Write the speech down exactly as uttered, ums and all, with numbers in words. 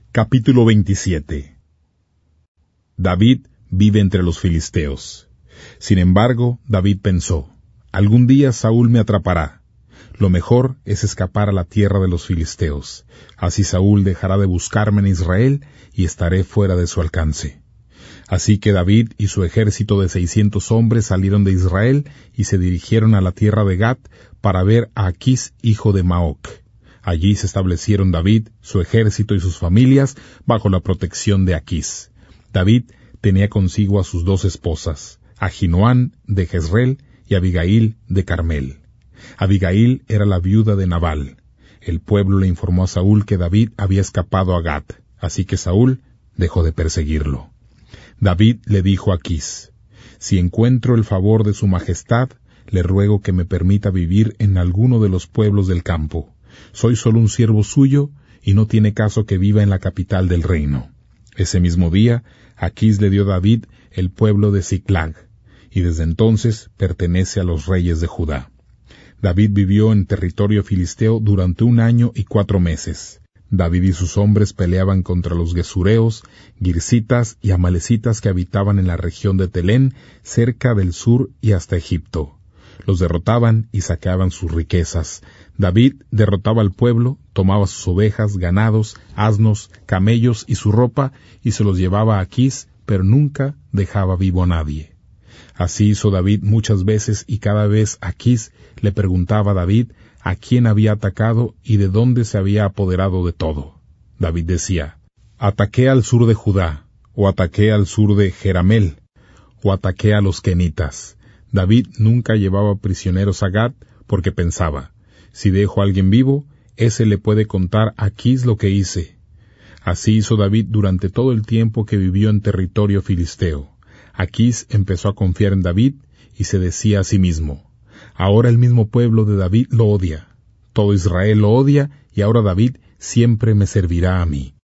Capítulo veintisiete. David vive entre los filisteos. Sin embargo, David pensó, algún día Saúl me atrapará. Lo mejor es escapar a la tierra de los filisteos. Así Saúl dejará de buscarme en Israel y estaré fuera de su alcance. Así que David y su ejército de seiscientos hombres salieron de Israel y se dirigieron a la tierra de Gat para ver a Aquís, hijo de Maoc. Allí se establecieron David, su ejército y sus familias bajo la protección de Aquís. David tenía consigo a sus dos esposas, Ahinoam de Jezreel y Abigail de Carmel. Abigail era la viuda de Nabal. El pueblo le informó a Saúl que David había escapado a Gat, así que Saúl dejó de perseguirlo. David le dijo a Aquís, si encuentro el favor de su majestad, le ruego que me permita vivir en alguno de los pueblos del campo. Soy solo un siervo suyo, y no tiene caso que viva en la capital del reino. Ese mismo día, Aquís le dio a David el pueblo de Ziklag, y desde entonces pertenece a los reyes de Judá. David vivió en territorio filisteo durante un año y cuatro meses. David y sus hombres peleaban contra los gesureos, girzitas y amalecitas que habitaban en la región de Telén, cerca del sur y hasta Egipto. Los derrotaban y saqueaban sus riquezas. David derrotaba al pueblo, tomaba sus ovejas, ganados, asnos, camellos y su ropa, y se los llevaba a Aquís, pero nunca dejaba vivo a nadie. Así hizo David muchas veces, y cada vez Aquís le preguntaba a David a quién había atacado y de dónde se había apoderado de todo. David decía, ataqué al sur de Judá, o ataqué al sur de Jeramel, o ataqué a los kenitas. David nunca llevaba prisioneros a Gat, porque pensaba, si dejo a alguien vivo, ese le puede contar a Aquís lo que hice. Así hizo David durante todo el tiempo que vivió en territorio filisteo. Aquís empezó a confiar en David y se decía a sí mismo, ahora el mismo pueblo de David lo odia. Todo Israel lo odia y ahora David siempre me servirá a mí.